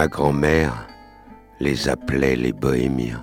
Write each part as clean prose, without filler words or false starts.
ma grand-mère les appelait les bohémiens.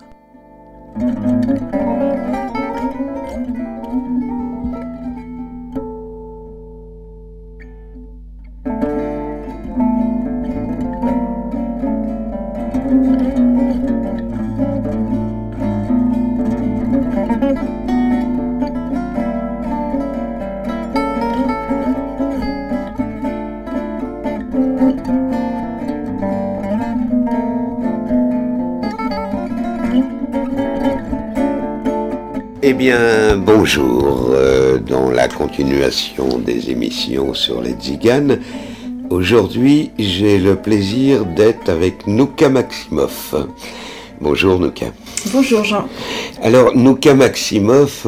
Eh bien, bonjour, dans la continuation des émissions sur les tziganes. Aujourd'hui, j'ai le plaisir d'être avec Nouka Maximoff. Bonjour Nouka. Bonjour Jean. Alors, Nouka Maximoff,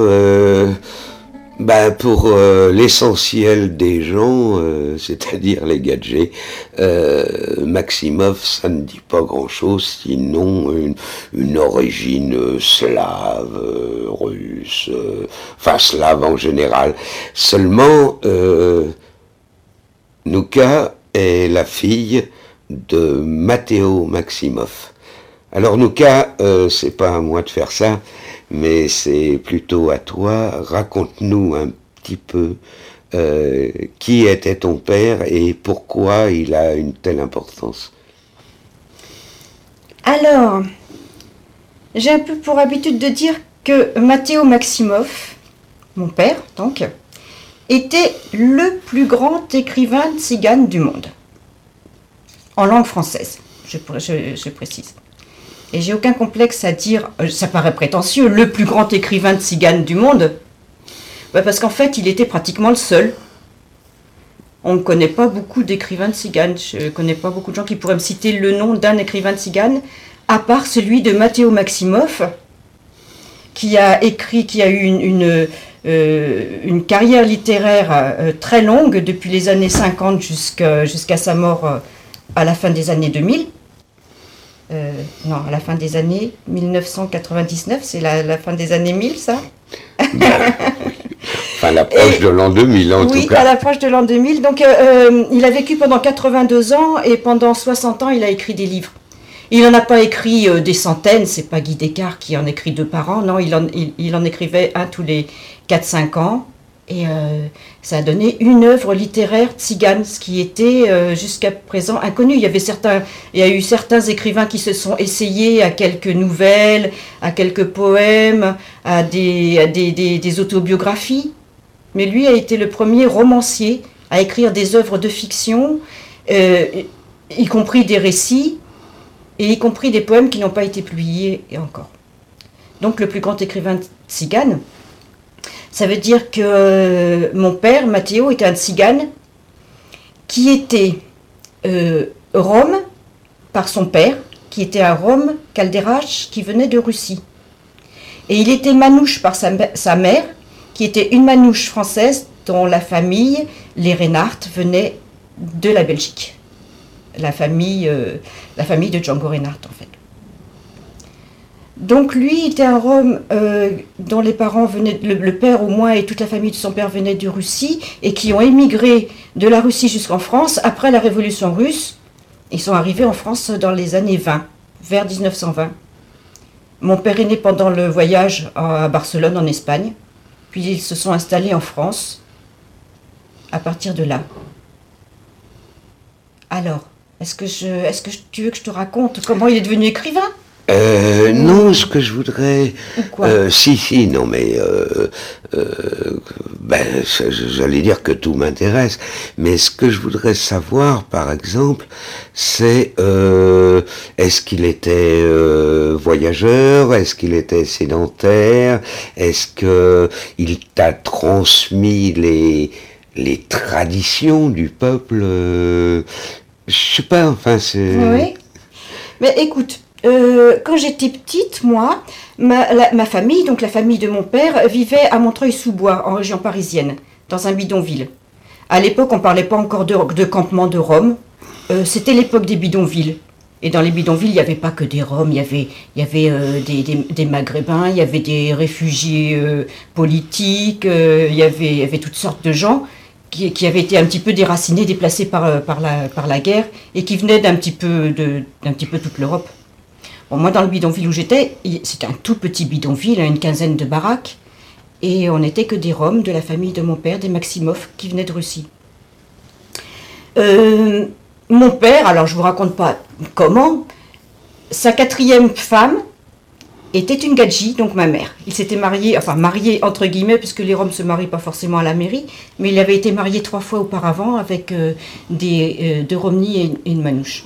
pour l'essentiel des gens, c'est-à-dire les gadgets, Maximoff, ça ne dit pas grand-chose, sinon une origine slave, russe, slave en général. Seulement, Nouka est la fille de Matteo Maximoff. Alors Nouka, c'est pas à moi de faire ça, mais c'est plutôt à toi. Raconte-nous un petit peu qui était ton père et pourquoi il a une telle importance. Alors, j'ai un peu pour habitude de dire que Matteo Maximoff, mon père donc, était le plus grand écrivain tzigane du monde. En langue française, je précise. Et j'ai aucun complexe à dire, ça paraît prétentieux, le plus grand écrivain tzigane du monde. Parce qu'en fait, il était pratiquement le seul. On ne connaît pas beaucoup d'écrivains tziganes. Je ne connais pas beaucoup de gens qui pourraient me citer le nom d'un écrivain tzigane, à part celui de Matteo Maximoff, qui a eu une carrière littéraire très longue depuis les années 50 jusqu'à sa mort à la fin des années 2000. À la fin des années 1999, c'est la fin des années 1000, ça Enfin, l'approche de l'an 2000, en tout cas. Oui, à l'approche de l'an 2000. Donc, il a vécu pendant 82 ans et pendant 60 ans, il a écrit des livres. Il n'en a pas écrit des centaines, c'est pas Guy Descartes qui en écrit 2 par an. Non, il en écrivait un tous les 4-5 ans. Et ça a donné une œuvre littéraire tzigane, ce qui était jusqu'à présent inconnu. Il y a eu certains écrivains qui se sont essayés à quelques nouvelles, à quelques poèmes, à des autobiographies. Mais lui a été le premier romancier à écrire des œuvres de fiction, y compris des récits, et y compris des poèmes qui n'ont pas été publiés encore. Donc le plus grand écrivain tzigane. Ça veut dire que mon père, Matteo, était un tzigane qui était Rome par son père, qui était un Rome Calderach qui venait de Russie. Et il était manouche par sa mère, qui était une manouche française dont la famille, les Reinhardt, venait de la Belgique. La famille de Django Reinhardt, en fait. Donc lui était un Rome dont les parents venaient, le père au moins et toute la famille de son père venaient de Russie et qui ont émigré de la Russie jusqu'en France après la Révolution russe. Ils sont arrivés en France dans les années 20, vers 1920. Mon père est né pendant le voyage à Barcelone en Espagne, puis ils se sont installés en France à partir de là. Alors, est-ce que tu veux que je te raconte comment il est devenu écrivain ? Non, ce que je voudrais... Non, mais... j'allais dire que tout m'intéresse, mais ce que je voudrais savoir, par exemple, c'est... est-ce qu'il était voyageur? Est-ce qu'il était sédentaire? Est-ce qu'il t'a transmis les traditions du peuple? Je sais pas, enfin, c'est... Oui, mais écoute... quand j'étais petite, moi, ma famille, donc la famille de mon père, vivait à Montreuil-sous-Bois, en région parisienne, dans un bidonville. À l'époque, on ne parlait pas encore de campement de Roms, c'était l'époque des bidonvilles. Et dans les bidonvilles, il n'y avait pas que des Roms, il y avait des Maghrébins, il y avait des réfugiés politiques, il y avait toutes sortes de gens qui avait été un petit peu déraciné, déplacé par la guerre, et qui venait d'un petit peu toute l'Europe. Bon, moi, dans le bidonville où j'étais, c'était un tout petit bidonville, une quinzaine de baraques, et on n'était que des Roms de la famille de mon père, des Maximov, qui venaient de Russie. Mon père, alors je ne vous raconte pas comment, sa quatrième femme était une gadji, donc ma mère. Il s'était marié entre guillemets, puisque les Roms ne se marient pas forcément à la mairie, mais il avait été marié 3 fois auparavant avec deux Romnis et une Manouche.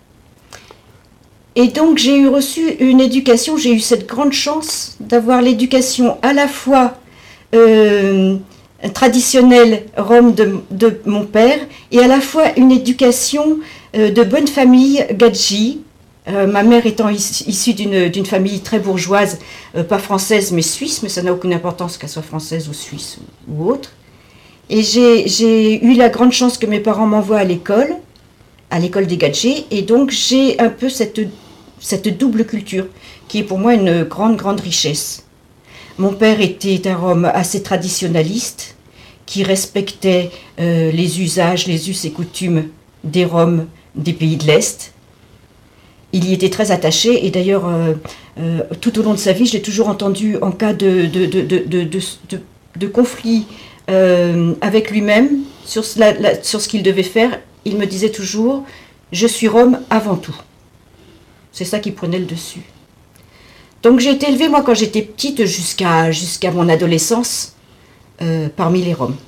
Et donc j'ai reçu une éducation, j'ai eu cette grande chance d'avoir l'éducation à la fois traditionnelle Rome de mon père et à la fois une éducation de bonne famille gadji. Ma mère étant issue d'une famille très bourgeoise, pas française mais suisse, mais ça n'a aucune importance qu'elle soit française ou suisse ou autre. Et j'ai eu la grande chance que mes parents m'envoient à l'école des gadgets, et donc j'ai un peu cette double culture qui est pour moi une grande richesse. Mon père était un Rom assez traditionnaliste, qui respectait les usages, les us et coutumes des Roms des pays de l'Est. Il y était très attaché, et d'ailleurs, tout au long de sa vie, je l'ai toujours entendu en cas de conflit avec lui-même sur ce qu'il devait faire. Il me disait toujours « Je suis Rome avant tout ». C'est ça qui prenait le dessus. Donc j'ai été élevée, moi, quand j'étais petite, jusqu'à mon adolescence, parmi les Roms.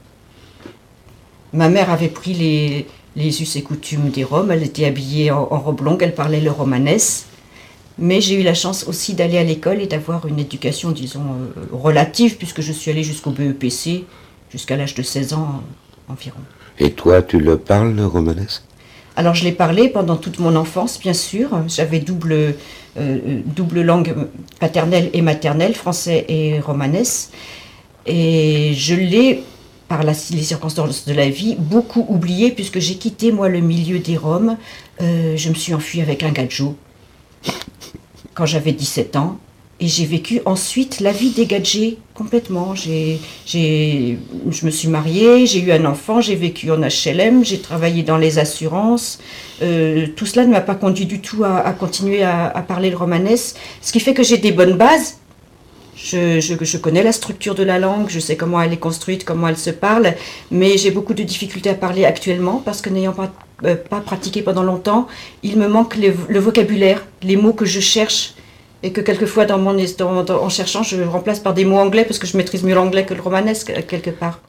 Ma mère avait pris les us et coutumes des Roms, elle était habillée en robe longue, elle parlait le romanès, mais j'ai eu la chance aussi d'aller à l'école et d'avoir une éducation, disons, relative, puisque je suis allée jusqu'au BEPC, jusqu'à l'âge de 16 ans environ. Et toi, tu le parles, le romanès ? Alors je l'ai parlé pendant toute mon enfance, bien sûr. J'avais double langue paternelle et maternelle, français et romanès. Et je l'ai, par les circonstances de la vie, beaucoup oublié, puisque j'ai quitté, moi, le milieu des Roms. Je me suis enfuie avec un gadjo quand j'avais 17 ans. Et j'ai vécu ensuite la vie des gadgets complètement. Je me suis mariée, j'ai eu un enfant, j'ai vécu en HLM, j'ai travaillé dans les assurances. Tout cela ne m'a pas conduit du tout à continuer à parler le romanès, ce qui fait que j'ai des bonnes bases. Je connais la structure de la langue, je sais comment elle est construite, comment elle se parle, mais j'ai beaucoup de difficultés à parler actuellement parce que n'ayant pas pratiqué pendant longtemps, il me manque le vocabulaire, les mots que je cherche. Et que quelquefois, en cherchant, je remplace par des mots anglais parce que je maîtrise mieux l'anglais que le romanesque, quelque part.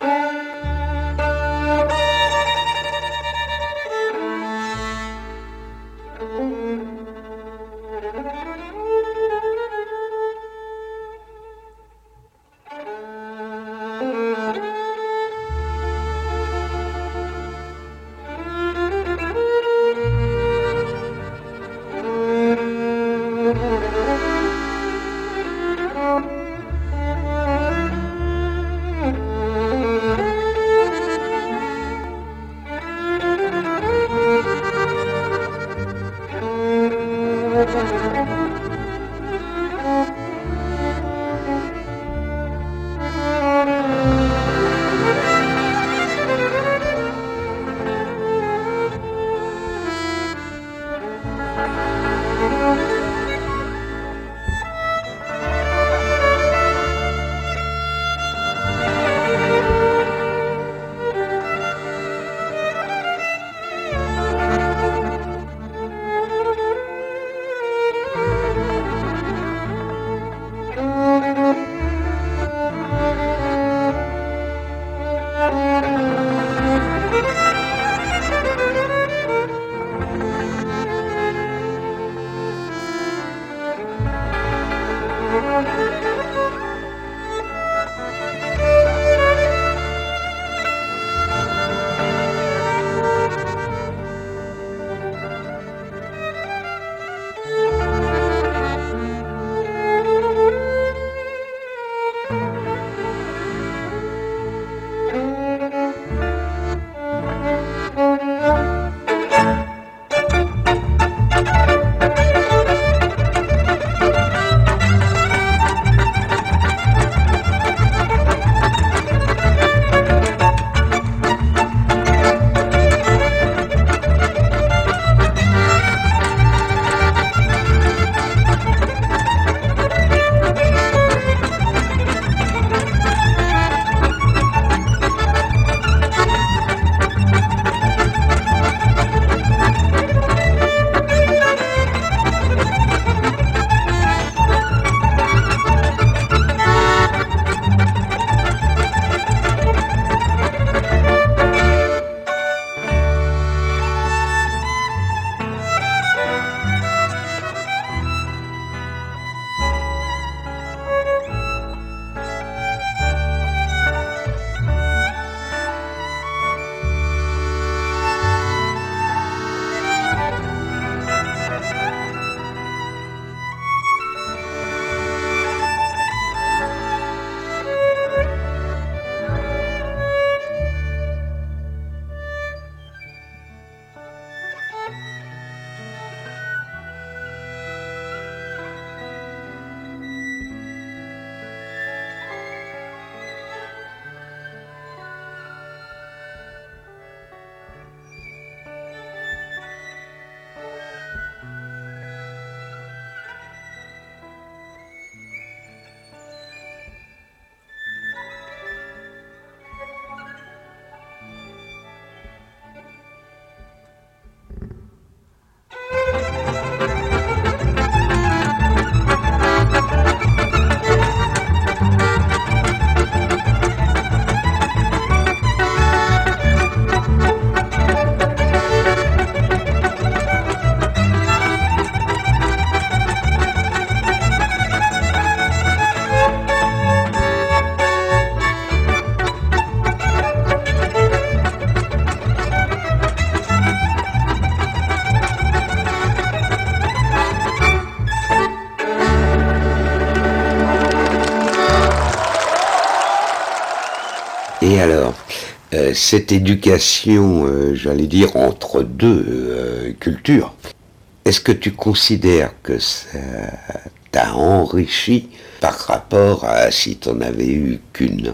Et alors, cette éducation, j'allais dire, entre deux cultures, est-ce que tu considères que ça t'a enrichi par rapport à si tu n'en avais eu qu'une?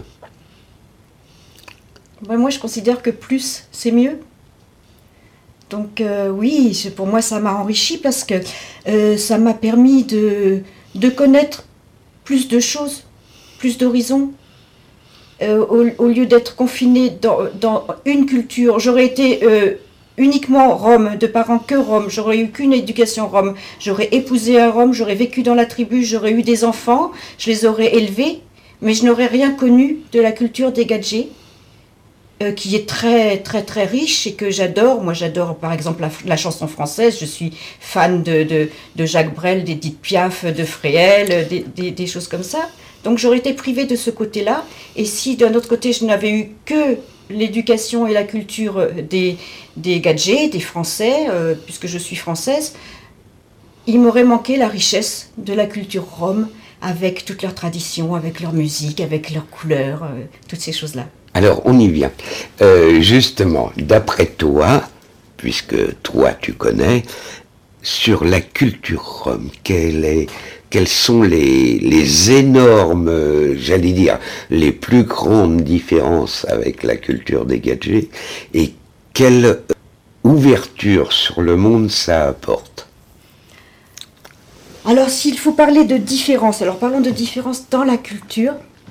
Ben, moi, je considère que plus, c'est mieux. Donc oui, pour moi, ça m'a enrichi parce que ça m'a permis de connaître plus de choses, plus d'horizons. Au lieu d'être confinée dans une culture, j'aurais été uniquement Rome, de parents que Rome, j'aurais eu qu'une éducation Rome, j'aurais épousé un Rome, j'aurais vécu dans la tribu, j'aurais eu des enfants, je les aurais élevés, mais je n'aurais rien connu de la culture des Gadjés, qui est très très très riche et que j'adore. Moi j'adore par exemple la chanson française, je suis fan de Jacques Brel, d'Édith Piaf, de Fréhel, des choses comme ça. Donc j'aurais été privée de ce côté-là, et si d'un autre côté je n'avais eu que l'éducation et la culture des Gadjés, des Français, puisque je suis française, il m'aurait manqué la richesse de la culture rome, avec toutes leurs traditions, avec leur musique, avec leurs couleurs, toutes ces choses-là. Alors, on y vient. Justement, d'après toi, puisque toi tu connais, sur la culture rome, quelles sont les énormes, j'allais dire, les plus grandes différences avec la culture des Gadjés, et quelle ouverture sur le monde ça apporte? Alors, s'il faut parler de différence, alors parlons de différence dans la culture.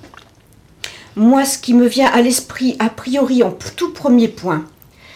Moi, ce qui me vient à l'esprit, a priori, en tout premier point,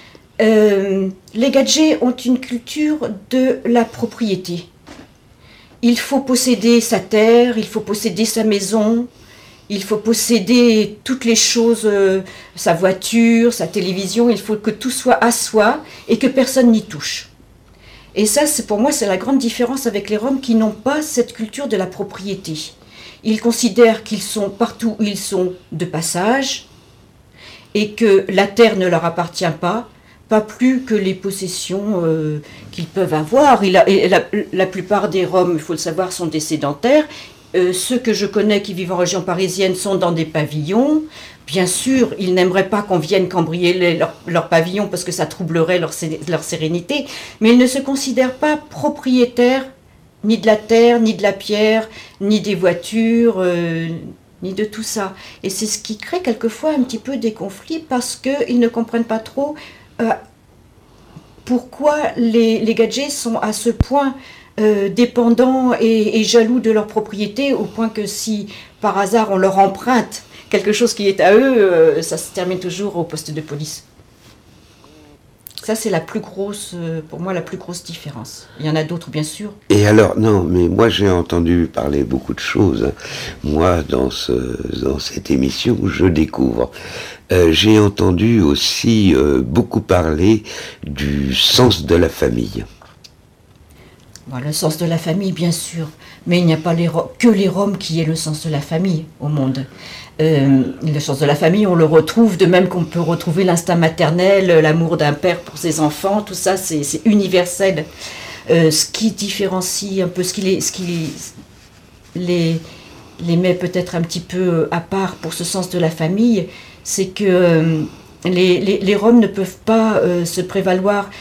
les Gadjés ont une culture de la propriété. Il faut posséder sa terre, il faut posséder sa maison, il faut posséder toutes les choses, sa voiture, sa télévision, il faut que tout soit à soi et que personne n'y touche. Et ça, pour moi, c'est la grande différence avec les Roms qui n'ont pas cette culture de la propriété. Ils considèrent qu'ils sont partout où ils sont de passage et que la terre ne leur appartient pas plus que les possessions qu'ils peuvent avoir. La plupart des Roms, il faut le savoir, sont des sédentaires. Ceux que je connais qui vivent en région parisienne sont dans des pavillons. Bien sûr, ils n'aimeraient pas qu'on vienne cambrioler leur pavillon parce que ça troublerait leur sérénité, mais ils ne se considèrent pas propriétaires ni de la terre, ni de la pierre, ni des voitures, ni de tout ça. Et c'est ce qui crée quelquefois un petit peu des conflits parce qu'ils ne comprennent pas trop pourquoi les Gadjés sont à ce point dépendants et jaloux de leur propriété, au point que si par hasard on leur emprunte quelque chose qui est à eux, ça se termine toujours au poste de police. Ça, c'est la plus grosse, pour moi, la plus grosse différence. Il y en a d'autres, bien sûr. Et alors, non, mais moi, j'ai entendu parler beaucoup de choses. Moi, dans cette émission, je découvre. J'ai entendu aussi beaucoup parler du sens de la famille. Bon, le sens de la famille, bien sûr. Mais il n'y a pas que les Roms qui aient le sens de la famille au monde. Le sens de la famille, on le retrouve, de même qu'on peut retrouver l'instinct maternel, l'amour d'un père pour ses enfants, tout ça, c'est universel. Ce qui différencie un peu, ce qui les met peut-être un petit peu à part pour ce sens de la famille, c'est que les Roms ne peuvent pas se prévaloir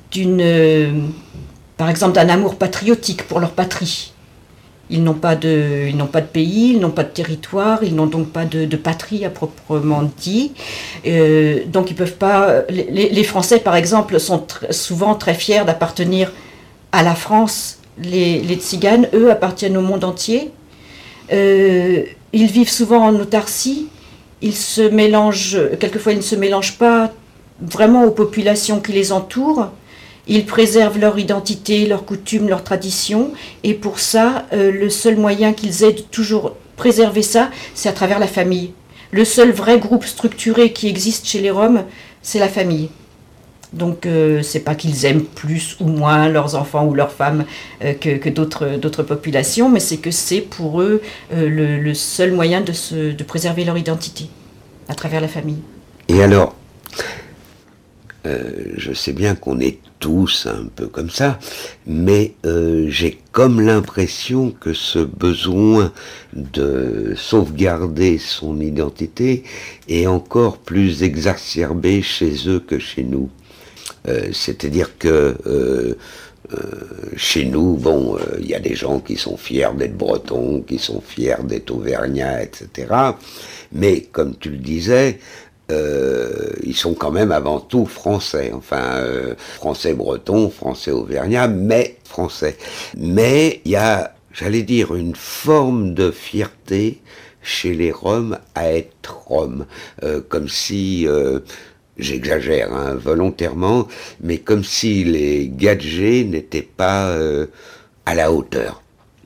par exemple, d'un amour patriotique pour leur patrie. Ils n'ont pas de pays, ils n'ont pas de territoire, ils n'ont donc pas de patrie à proprement dit. Donc ils peuvent pas. Les Français, par exemple, sont souvent très fiers d'appartenir à la France. Les Tziganes, eux, appartiennent au monde entier. Ils vivent souvent en autarcie. Quelquefois ils ne se mélangent pas vraiment aux populations qui les entourent. Ils préservent leur identité, leurs coutumes, leurs traditions, et pour ça, le seul moyen qu'ils aient de toujours préserver ça, c'est à travers la famille. Le seul vrai groupe structuré qui existe chez les Roms, c'est la famille. Donc, c'est pas qu'ils aiment plus ou moins leurs enfants ou leurs femmes que d'autres populations, mais c'est que c'est pour eux le seul moyen de préserver leur identité, à travers la famille. Et alors, Je sais bien qu'on est tous un peu comme ça, mais j'ai comme l'impression que ce besoin de sauvegarder son identité est encore plus exacerbé chez eux que chez nous. C'est-à-dire que chez nous, bon, il y a des gens qui sont fiers d'être bretons, qui sont fiers d'être auvergnats, etc. Mais comme tu le disais, ils sont quand même avant tout français, enfin français breton, français auvergnat, mais français. Mais il y a, j'allais dire, une forme de fierté chez les Roms à être Roms, comme si, j'exagère hein, volontairement, mais comme si les gadgets n'étaient pas à la hauteur.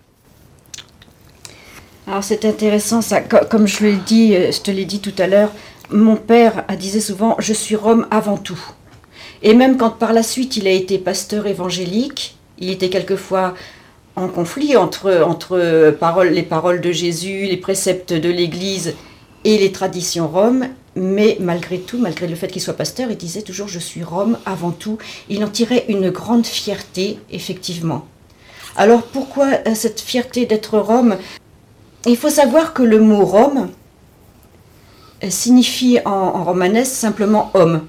Alors c'est intéressant ça, comme je te l'ai dit tout à l'heure, mon père disait souvent « je suis Rom avant tout ». Et même quand par la suite il a été pasteur évangélique, il était quelquefois en conflit entre les paroles de Jésus, les préceptes de l'Église et les traditions roms, mais malgré tout, malgré le fait qu'il soit pasteur, il disait toujours « je suis Rom avant tout ». Il en tirait une grande fierté, effectivement. Alors pourquoi cette fierté d'être Rom ? Il faut savoir que le mot Rom signifie en romanesque simplement homme.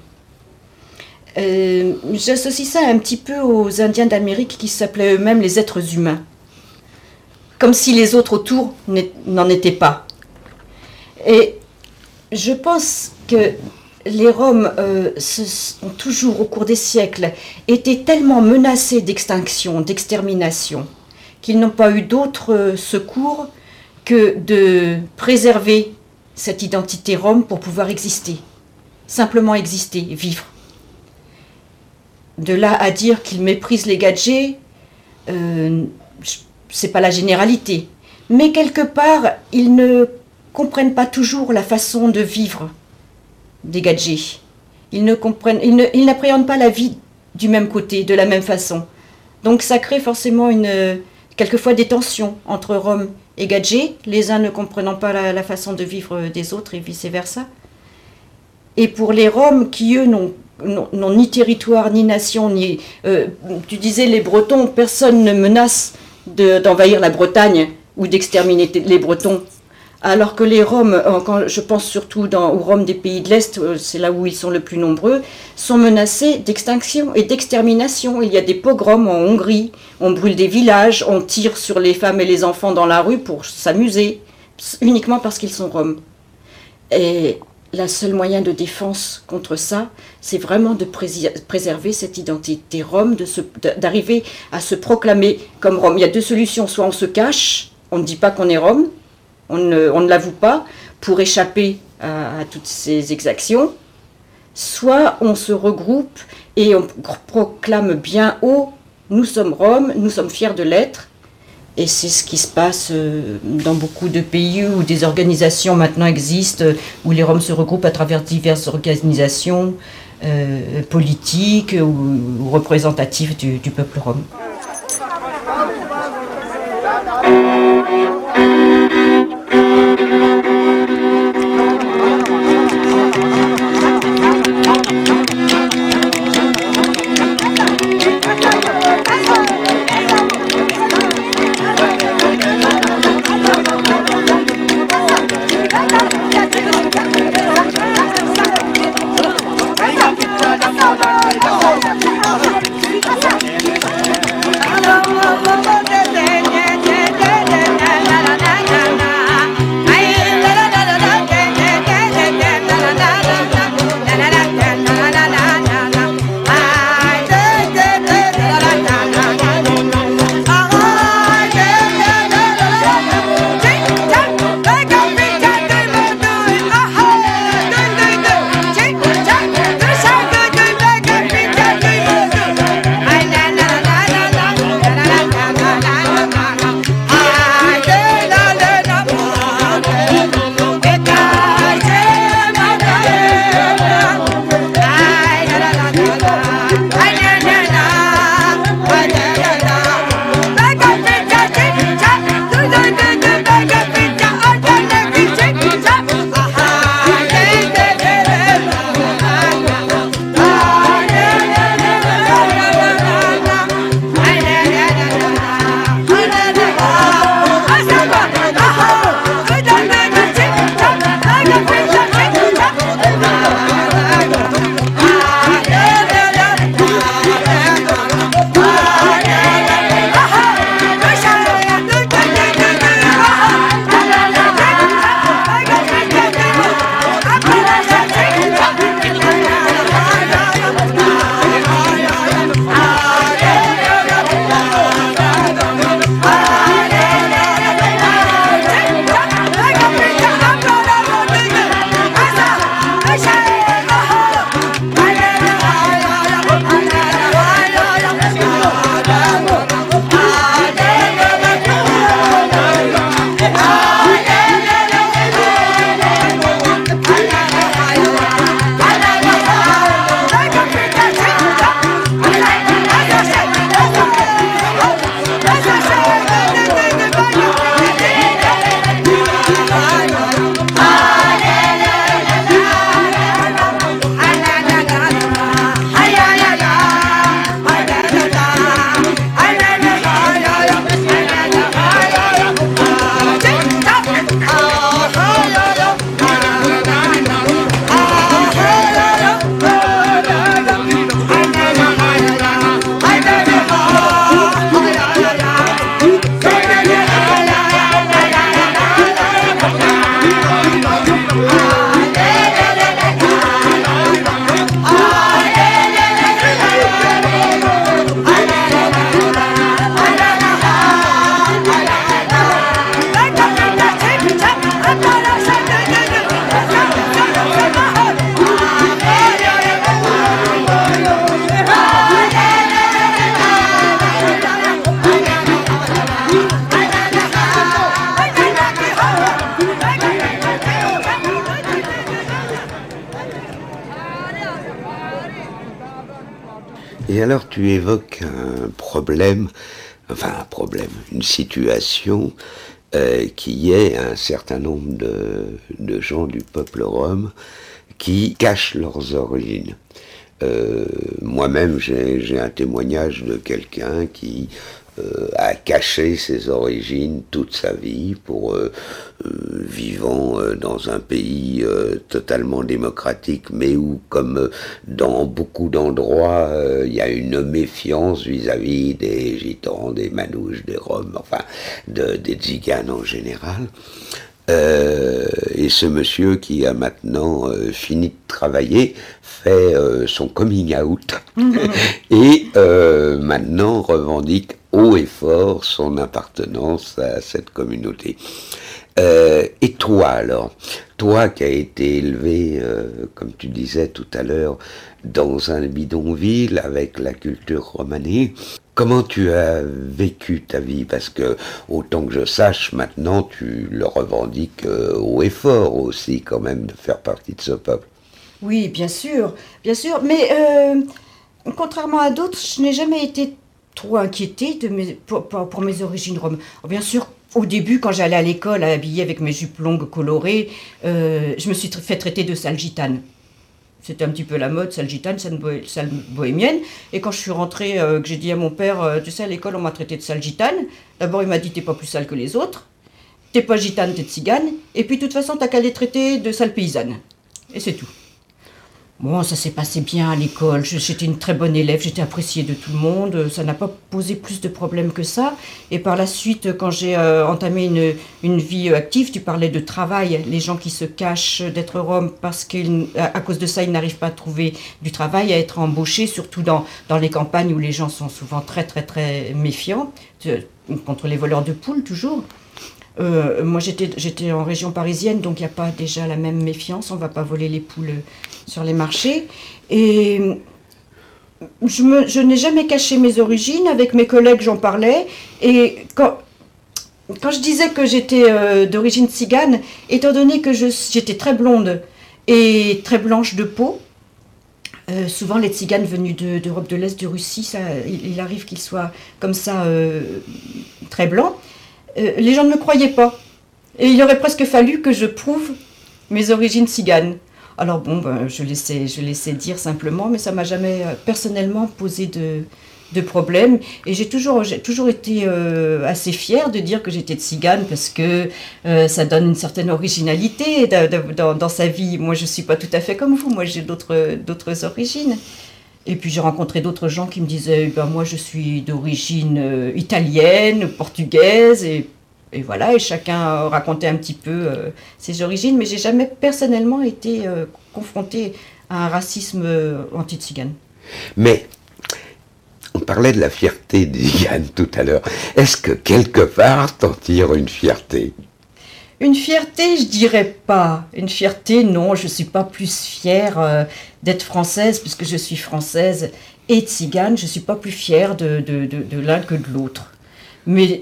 J'associe ça un petit peu aux Indiens d'Amérique qui s'appelaient eux-mêmes les êtres humains. Comme si les autres autour n'en étaient pas. Et je pense que les Roms ont toujours, au cours des siècles, été tellement menacés d'extinction, d'extermination, qu'ils n'ont pas eu d'autre secours que de préserver cette identité Rome pour pouvoir exister. Simplement exister, vivre. De là à dire qu'ils méprisent les gadgets, c'est pas la généralité. Mais quelque part, ils ne comprennent pas toujours la façon de vivre des gadgets. Ils n'appréhendent pas la vie du même côté, de la même façon. Donc ça crée forcément quelquefois des tensions entre Rome et gadgets, les uns ne comprenant pas la façon de vivre des autres et vice-versa. Et pour les Roms qui, eux, n'ont ni territoire, ni nation, ni... tu disais, les Bretons, personne ne menace d'envahir la Bretagne ou d'exterminer les Bretons. Alors que les Roms, je pense surtout aux Roms des pays de l'Est, c'est là où ils sont le plus nombreux, sont menacés d'extinction et d'extermination. Il y a des pogroms en Hongrie, on brûle des villages, on tire sur les femmes et les enfants dans la rue pour s'amuser, uniquement parce qu'ils sont Roms. Et le seul moyen de défense contre ça, c'est vraiment de préserver cette identité Rome, d'arriver à se proclamer comme Rome. Il y a deux solutions, soit on se cache, on ne dit pas qu'on est Rome, on ne l'avoue pas pour échapper à toutes ces exactions, soit on se regroupe et on proclame bien haut « nous sommes Roms, nous sommes fiers de l'être ». Et c'est ce qui se passe dans beaucoup de pays où des organisations maintenant existent, où les Roms se regroupent à travers diverses organisations politiques ou représentatives du peuple rom. Et alors tu évoques un problème, une situation qui est un certain nombre de gens du peuple rom qui cachent leurs origines. Moi-même, j'ai un témoignage de quelqu'un qui a caché ses origines toute sa vie vivant dans un pays totalement démocratique, mais où, comme dans beaucoup d'endroits, il y a une méfiance vis-à-vis des gitans, des manouches, des roms, des tziganes en général. Et ce monsieur qui a maintenant fini de travailler fait son coming out et maintenant revendique haut et fort son appartenance à cette communauté. Et toi alors, toi qui as été élevé, comme tu disais tout à l'heure, dans un bidonville avec la culture romanée, comment tu as vécu ta vie? Parce que, autant que je sache, maintenant tu le revendiques haut et fort aussi quand même de faire partie de ce peuple. Oui, bien sûr, mais contrairement à d'autres, je n'ai jamais été trop inquiétée pour mes origines roms. Bien sûr, au début, quand j'allais à l'école habillée avec mes jupes longues colorées, je me suis fait traiter de sale gitane. C'était un petit peu la mode, sale gitane, sale bohémienne. Et quand je suis rentrée, que j'ai dit à mon père, tu sais, à l'école, on m'a traité de sale gitane. D'abord, il m'a dit, t'es pas plus sale que les autres. T'es pas gitane, t'es tzigane. Et puis, de toute façon, t'as qu'à les traiter de sale paysanne. Et c'est tout. Bon, ça s'est passé bien à l'école. J'étais une très bonne élève, j'étais appréciée de tout le monde. Ça n'a pas posé plus de problèmes que ça. Et par la suite, quand j'ai entamé une vie active, tu parlais de travail. Les gens qui se cachent d'être roms parce qu'à cause de ça, ils n'arrivent pas à trouver du travail, à être embauchés, surtout dans les campagnes où les gens sont souvent très, très, très méfiants, contre les voleurs de poules, toujours. Moi, j'étais en région parisienne, donc il n'y a pas déjà la même méfiance. On ne va pas voler les poules sur les marchés. Et je n'ai jamais caché mes origines. Avec mes collègues, j'en parlais. Et quand je disais que j'étais d'origine tzigane, étant donné que j'étais très blonde et très blanche de peau, souvent les tziganes venus d'Europe de l'Est, de Russie, il arrive qu'ils soient comme ça très blancs. Les gens ne me croyaient pas. Et il aurait presque fallu que je prouve mes origines tziganes. Alors bon, je laissais dire simplement, mais ça m'a jamais personnellement posé de problème. Et j'ai toujours été assez fière de dire que j'étais tzigane parce que ça donne une certaine originalité dans sa vie. Moi, je ne suis pas tout à fait comme vous. Moi, j'ai d'autres origines. Et puis j'ai rencontré d'autres gens qui me disaient moi je suis d'origine italienne, portugaise, et voilà, et chacun racontait un petit peu ses origines, mais j'ai jamais personnellement été confrontée à un racisme anti-tzigane. Mais on parlait de la fierté des tziganes tout à l'heure. Est-ce que quelque part t'en tires une fierté? Une fierté, je dirais pas. Une fierté, non, je suis pas plus fière d'être française, puisque je suis française et tzigane. Je suis pas plus fière de l'un que de l'autre. Mais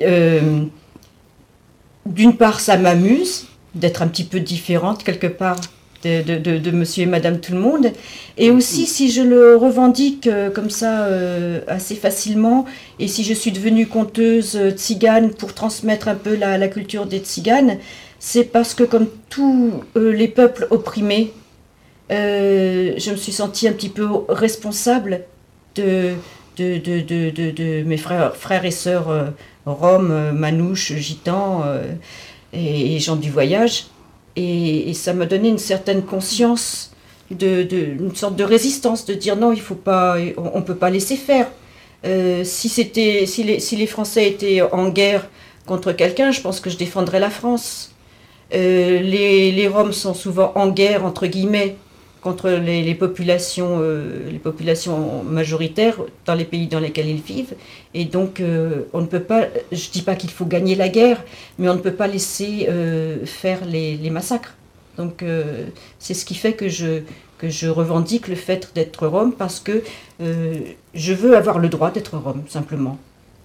d'une part, ça m'amuse d'être un petit peu différente quelque part de monsieur et madame tout le monde. Et aussi, si je le revendique comme ça assez facilement, et si je suis devenue conteuse tzigane pour transmettre un peu la culture des tziganes, c'est parce que comme tous les peuples opprimés, je me suis sentie un petit peu responsable de mes frères et sœurs roms, manouches, gitans et gens du voyage. Et ça m'a donné une certaine conscience, une sorte de résistance, de dire non, on ne peut pas laisser faire. Si les Français étaient en guerre contre quelqu'un, je pense que je défendrais la France. Les Roms sont souvent en guerre, entre guillemets, contre les populations majoritaires dans les pays dans lesquels ils vivent. Et donc, on ne peut pas, je ne dis pas qu'il faut gagner la guerre, mais on ne peut pas laisser faire les massacres. Donc, c'est ce qui fait que je revendique le fait d'être Rom, parce que je veux avoir le droit d'être Rom, simplement.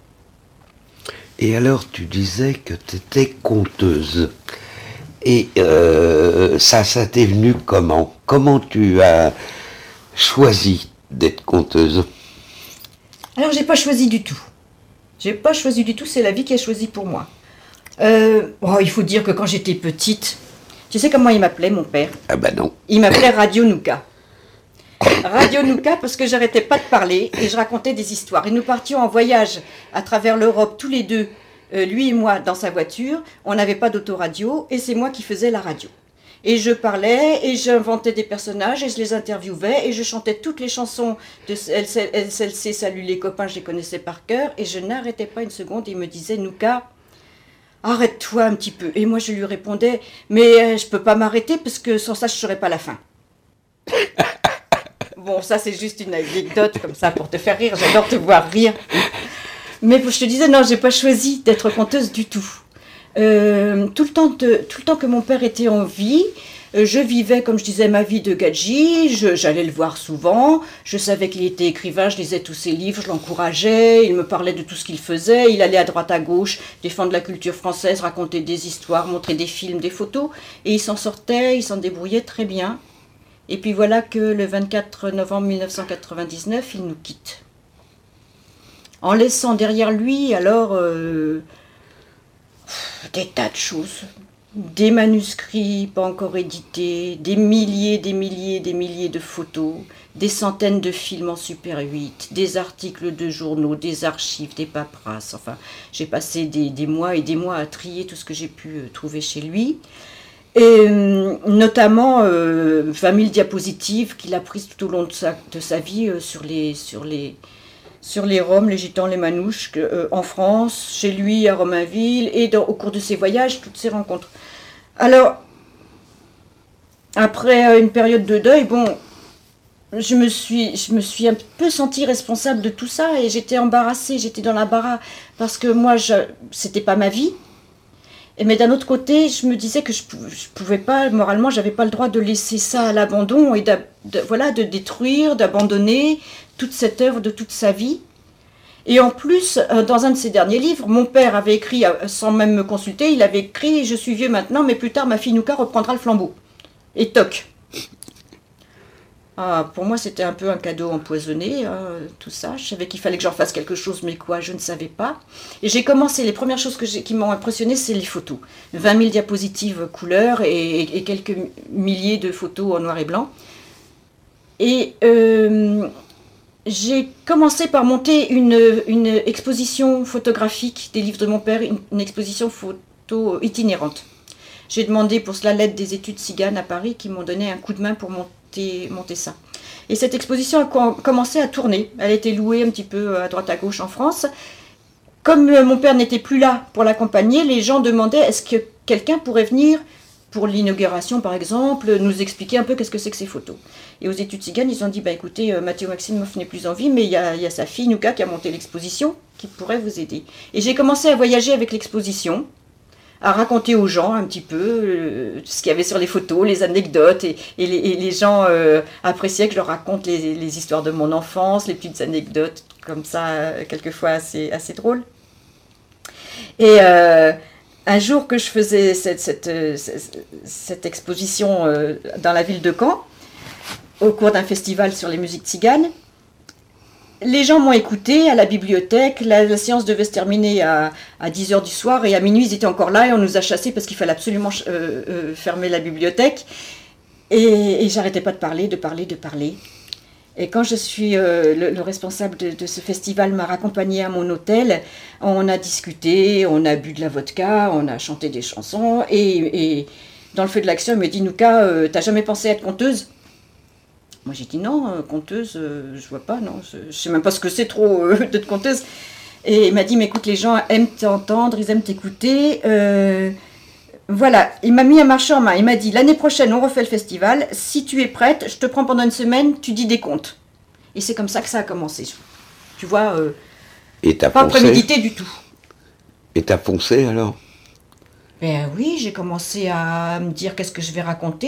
Et alors, tu disais que tu étais conteuse. Et ça t'est venu comment? Comment tu as choisi d'être conteuse? Alors, j'ai pas choisi du tout. J'ai pas choisi du tout, c'est la vie qui a choisi pour moi. Il faut dire que quand j'étais petite, tu sais comment il m'appelait, mon père? Ah ben non. Il m'appelait Radio Nouka. Radio Nouka parce que j'arrêtais pas de parler et je racontais des histoires. Et nous partions en voyage à travers l'Europe tous les deux, lui et moi, dans sa voiture. On n'avait pas d'autoradio et c'est moi qui faisais la radio. Et je parlais et j'inventais des personnages et je les interviewais et je chantais toutes les chansons de SLC, Salut les copains, je les connaissais par cœur. Et je n'arrêtais pas une seconde et il me disait, Nouka, arrête-toi un petit peu. Et moi je lui répondais, mais je peux pas m'arrêter parce que sans ça je ne saurais pas la fin. Bon, ça c'est juste une anecdote comme ça pour te faire rire, j'adore te voir rire. Mais je te disais, non, j'ai pas choisi d'être conteuse du tout. Tout le temps que mon père était en vie, je vivais, comme je disais, ma vie de gadji, j'allais le voir souvent, je savais qu'il était écrivain, je lisais tous ses livres, je l'encourageais, il me parlait de tout ce qu'il faisait, il allait à droite à gauche, défendre la culture française, raconter des histoires, montrer des films, des photos, et il s'en sortait, il s'en débrouillait très bien. Et puis voilà que le 24 novembre 1999, il nous quitte. En laissant derrière lui, alors... des tas de choses, des manuscrits pas encore édités, des milliers de photos, des centaines de films en Super 8, des articles de journaux, des archives, des paperasses. Enfin, j'ai passé des mois et des mois à trier tout ce que j'ai pu trouver chez lui. Et notamment 20 000 diapositives qu'il a prises tout au long de sa vie sur les Roms, les Gitans, les Manouches, en France, chez lui, à Romainville, et au cours de ses voyages, toutes ces rencontres. Alors, après une période de deuil, je me suis un peu sentie responsable de tout ça, et j'étais embarrassée, j'étais dans l'embarras, parce que moi, c'était pas ma vie. Mais d'un autre côté, je me disais que je pouvais pas, moralement, j'avais pas le droit de laisser ça à l'abandon, et de détruire, d'abandonner toute cette œuvre de toute sa vie. Et en plus, dans un de ses derniers livres, mon père avait écrit, sans même me consulter, il avait écrit « Je suis vieux maintenant, mais plus tard, ma fille Nouka reprendra le flambeau. » Et toc. Pour moi, c'était un peu un cadeau empoisonné, tout ça. Je savais qu'il fallait que j'en fasse quelque chose, mais quoi, je ne savais pas. Et j'ai commencé, les premières choses qui m'ont impressionné, c'est les photos. 20 000 diapositives couleur et quelques milliers de photos en noir et blanc. Et j'ai commencé par monter une exposition photographique des livres de mon père, une exposition photo itinérante. J'ai demandé pour cela l'aide des études Tziganes à Paris qui m'ont donné un coup de main pour monter ça. Et cette exposition a commencé à tourner. Elle a été louée un petit peu à droite à gauche en France. Comme mon père n'était plus là pour l'accompagner, les gens demandaient est-ce que quelqu'un pourrait venir pour l'inauguration par exemple, nous expliquer un peu qu'est-ce que c'est que ces photos. Et aux études Tziganes, ils ont dit écoutez, Mathéo Maximoff n'est plus en vie, mais il y a sa fille Nouka qui a monté l'exposition, qui pourrait vous aider. Et j'ai commencé à voyager avec l'exposition, à raconter aux gens un petit peu ce qu'il y avait sur les photos, les anecdotes, et les gens appréciaient que je leur raconte les histoires de mon enfance, les petites anecdotes comme ça, quelquefois assez drôles. Et un jour que je faisais cette exposition dans la ville de Caen, au cours d'un festival sur les musiques tziganes, les gens m'ont écouté à la bibliothèque, la séance devait se terminer à 10h du soir et à minuit ils étaient encore là et on nous a chassés parce qu'il fallait absolument fermer la bibliothèque. Et j'arrêtais pas de parler. Et quand je suis le responsable de ce festival m'a raccompagné à mon hôtel, on a discuté, on a bu de la vodka, on a chanté des chansons et dans le feu de l'action il me dit Nouka, t'as jamais pensé à être conteuse ? Moi j'ai dit non, conteuse, je vois pas, non, je sais même pas ce que c'est trop d'être conteuse. Et il m'a dit mais écoute, les gens aiment t'entendre, ils aiment t'écouter. Voilà, il m'a mis un marché en main, il m'a dit l'année prochaine on refait le festival, si tu es prête, je te prends pendant une semaine, tu dis des contes. Et c'est comme ça que ça a commencé. Tu vois, pas prémédité du tout. Et t'as foncé alors ? Ben oui, j'ai commencé à me dire qu'est-ce que je vais raconter.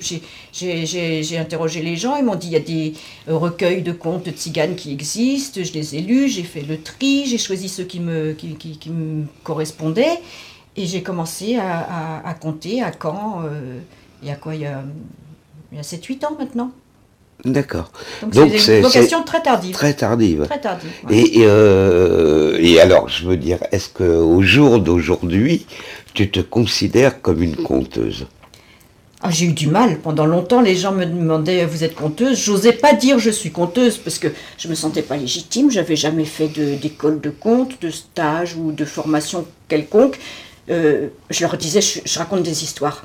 J'ai interrogé les gens, ils m'ont dit il y a des recueils de contes de tziganes qui existent, je les ai lus, j'ai fait le tri, j'ai choisi ceux qui me correspondaient et j'ai commencé à compter à Caen, il y a 7-8 ans maintenant. D'accord. Donc c'est une vocation très tardive. Très tardive. Très tardive. Ouais. Et alors, je veux dire, est-ce qu'au jour d'aujourd'hui, tu te considères comme une conteuse? Ah, j'ai eu du mal. Pendant longtemps, les gens me demandaient, vous êtes conteuse? J'osais pas dire je suis conteuse parce que je me sentais pas légitime. J'avais jamais fait d'école de conte, de stage ou de formation quelconque. Je leur disais, je raconte des histoires.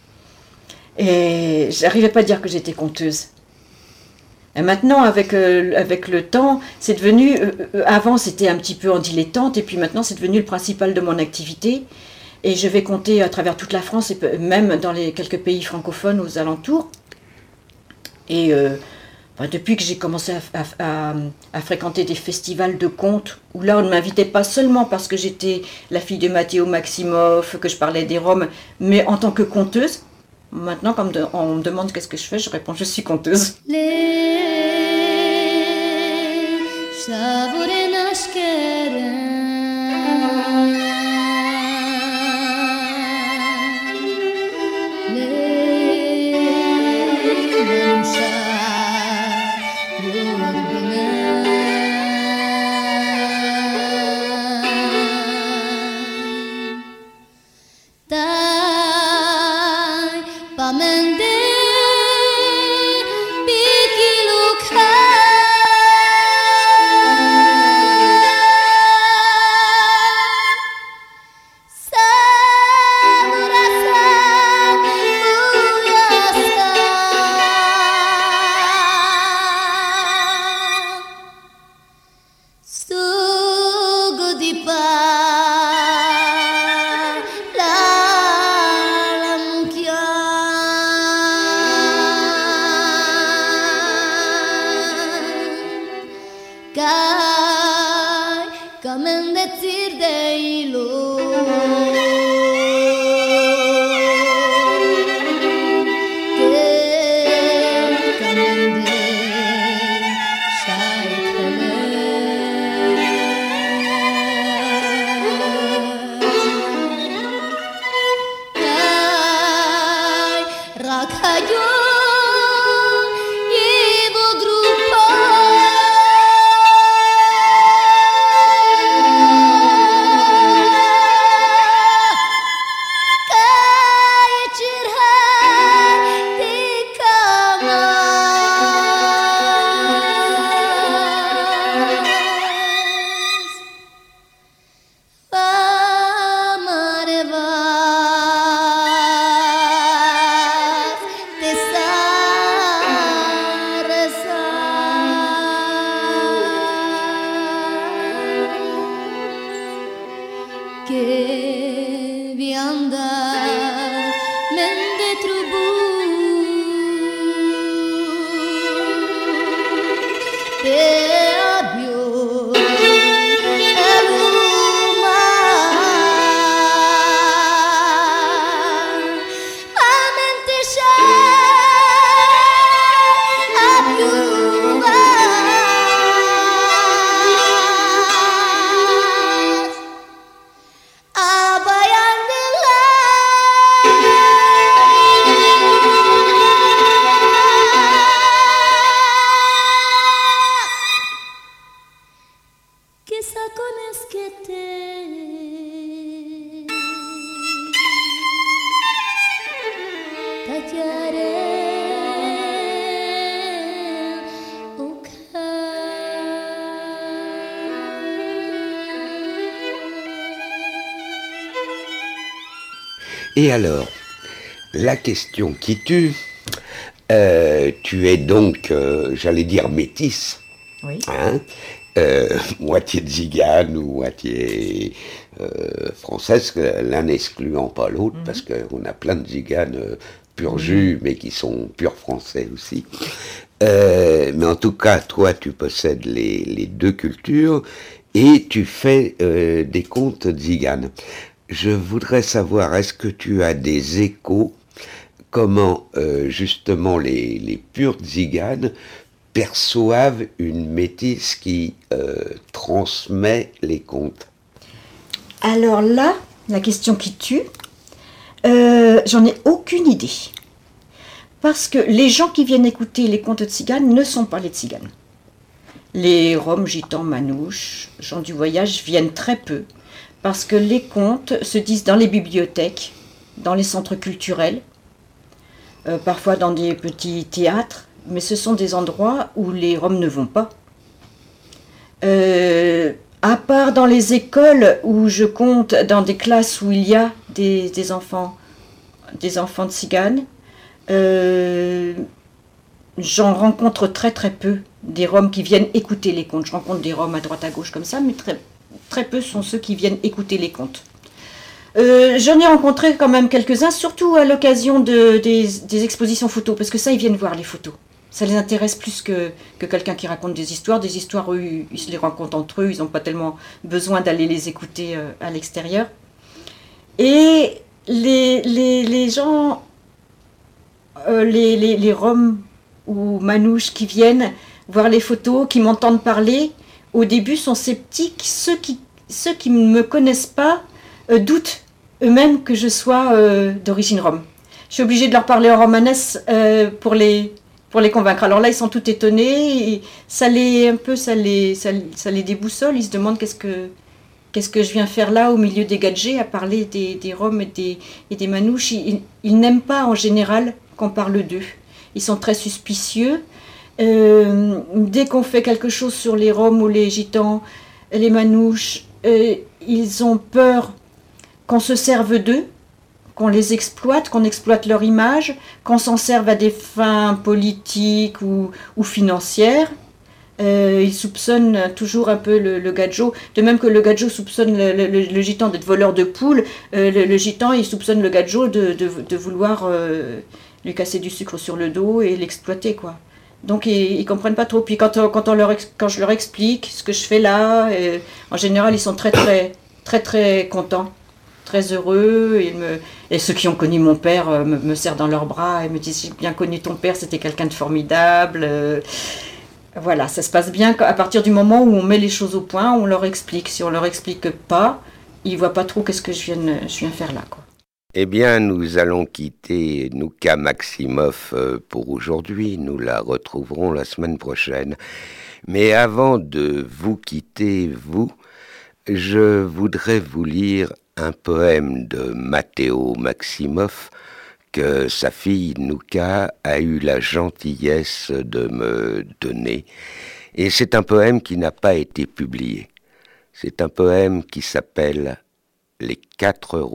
Et j'arrivais pas à dire que j'étais conteuse. Et maintenant, avec le temps, c'est devenu... avant, c'était un petit peu en dilettante, et puis maintenant, c'est devenu le principal de mon activité. Et je vais compter à travers toute la France, et même dans les quelques pays francophones aux alentours. Et depuis que j'ai commencé à fréquenter des festivals de contes, où là, on ne m'invitait pas seulement parce que j'étais la fille de Matteo Maximoff, que je parlais des Roms, mais en tant que conteuse. Maintenant, quand on me demande qu'est-ce que je fais, je réponds je suis conteuse. Et alors, la question qui tue, tu es donc, j'allais dire, métisse, oui. Hein, moitié tzigane ou moitié française, l'un n'excluant pas l'autre, parce qu'on a plein de tziganes pur jus, mais qui sont purs français aussi. Mais en tout cas, toi, tu possèdes les deux cultures et tu fais des contes tziganes. Je voudrais savoir, est-ce que tu as des échos, comment justement les purs tziganes perçoivent une métisse qui transmet les contes? Alors là, la question qui tue, j'en ai aucune idée. Parce que les gens qui viennent écouter les contes de tziganes ne sont pas les tziganes. Les Roms, Gitans, Manouches, gens du voyage viennent très peu. Parce que les contes se disent dans les bibliothèques, dans les centres culturels, parfois dans des petits théâtres, mais ce sont des endroits où les Roms ne vont pas. À part dans les écoles où je compte, dans des classes où il y a des enfants tziganes, j'en rencontre très très peu des Roms qui viennent écouter les contes. Je rencontre des Roms à droite à gauche comme ça, mais très peu sont ceux qui viennent écouter les contes. J'en ai rencontré quand même quelques-uns, surtout à l'occasion des expositions photos, parce que ça, ils viennent voir les photos. Ça les intéresse plus que quelqu'un qui raconte des histoires. Des histoires, eux, ils se les racontent entre eux, ils n'ont pas tellement besoin d'aller les écouter à l'extérieur. Et les gens, les Roms ou Manouches qui viennent voir les photos, qui m'entendent parler, au début sont sceptiques. Ceux qui ne me connaissent pas doutent eux-mêmes que je sois d'origine Rom. Je suis obligée de leur parler en romanesque pour les convaincre. Alors là, ils sont tout étonnés, et ça les déboussole. Ils se demandent qu'est-ce que je viens faire là au milieu des gadgets à parler des Roms et des Manouches. Ils n'aiment pas en général qu'on parle d'eux. Ils sont très suspicieux. Dès qu'on fait quelque chose sur les Roms ou les Gitans, les Manouches, ils ont peur qu'on se serve d'eux, qu'on les exploite, qu'on exploite leur image, qu'on s'en serve à des fins politiques ou financières. Ils soupçonnent toujours un peu le gadjo, de même que le gadjo soupçonne le gitan d'être voleur de poules, le gitan il soupçonne le gadjo de vouloir lui casser du sucre sur le dos et l'exploiter, quoi. Donc ils comprennent pas trop. Puis quand je leur explique ce que je fais là, en général ils sont très très très très contents, très heureux. Et ceux qui ont connu mon père me serrent dans leurs bras et me disent: j'ai bien connu ton père, c'était quelqu'un de formidable. Voilà, ça se passe bien à partir du moment où on met les choses au point, on leur explique. Si on leur explique pas, ils voient pas trop qu'est-ce que je viens faire là, quoi. Eh bien, nous allons quitter Nouka Maximoff pour aujourd'hui. Nous la retrouverons la semaine prochaine. Mais avant de vous quitter, je voudrais vous lire un poème de Matteo Maximoff que sa fille Nouka a eu la gentillesse de me donner. Et c'est un poème qui n'a pas été publié. C'est un poème qui s'appelle « Les 4 routes ».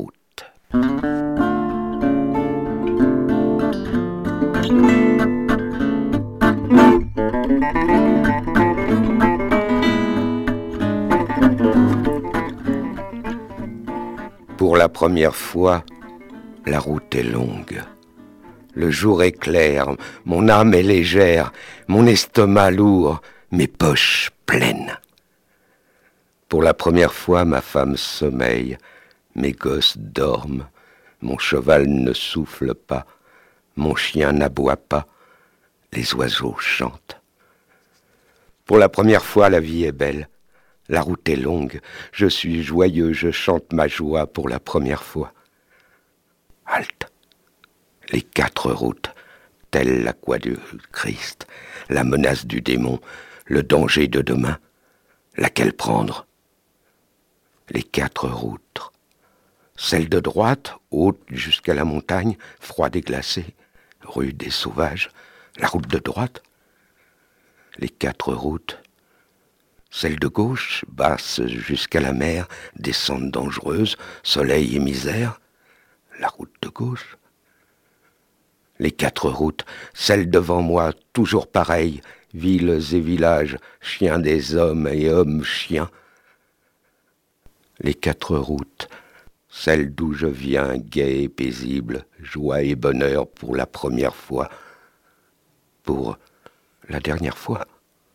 Pour la première fois, la route est longue. Le jour est clair, mon âme est légère, mon estomac lourd, mes poches pleines. Pour la première fois, ma femme sommeille, mes gosses dorment, mon cheval ne souffle pas, mon chien n'aboie pas, les oiseaux chantent. Pour la première fois, la vie est belle, la route est longue, je suis joyeux, je chante ma joie pour la première fois. Halte, les 4 routes, telle la croix du Christ, la menace du démon, le danger de demain, laquelle prendre? Les 4 routes. Celle de droite, haute jusqu'à la montagne, froide et glacée, rude et sauvage, la route de droite. Les 4 routes. Celle de gauche, basse jusqu'à la mer, descente dangereuse, soleil et misère, la route de gauche. Les 4 routes, celle devant moi, toujours pareille, villes et villages, chiens des hommes et hommes chiens. Les 4 routes, celle d'où je viens, gai et paisible, joie et bonheur pour la première fois, pour la dernière fois.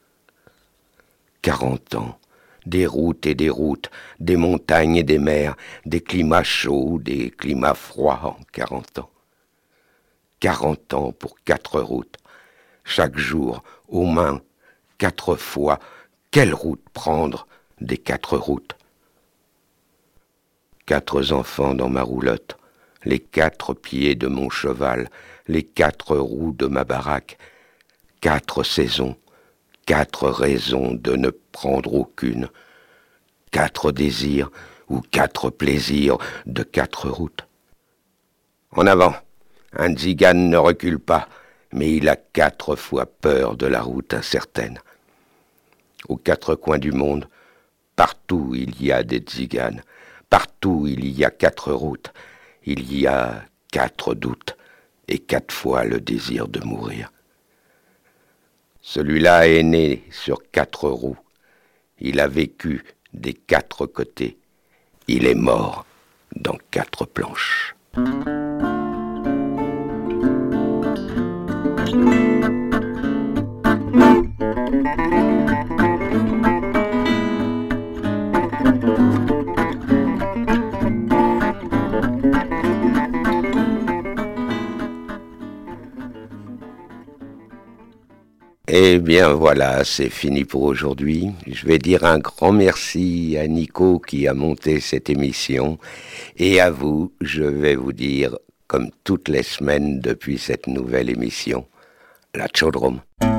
40 ans, des routes et des routes, des montagnes et des mers, des climats chauds, des climats froids en 40 ans. 40 ans pour 4 routes, chaque jour, aux mains, 4 fois, quelle route prendre des 4 routes? 4 enfants dans ma roulotte, les 4 pieds de mon cheval, les 4 roues de ma baraque, 4 saisons, 4 raisons de ne prendre aucune, 4 désirs ou 4 plaisirs de 4 routes. En avant, un tzigane ne recule pas, mais il a 4 fois peur de la route incertaine. Aux 4 coins du monde, partout il y a des tziganes, partout il y a 4 routes, il y a 4 doutes et 4 fois le désir de mourir. Celui-là est né sur 4 roues, il a vécu des 4 côtés, il est mort dans 4 planches. Eh bien voilà, c'est fini pour aujourd'hui. Je vais dire un grand merci à Nico qui a monté cette émission. Et à vous, je vais vous dire, comme toutes les semaines depuis cette nouvelle émission, la Chaudrome.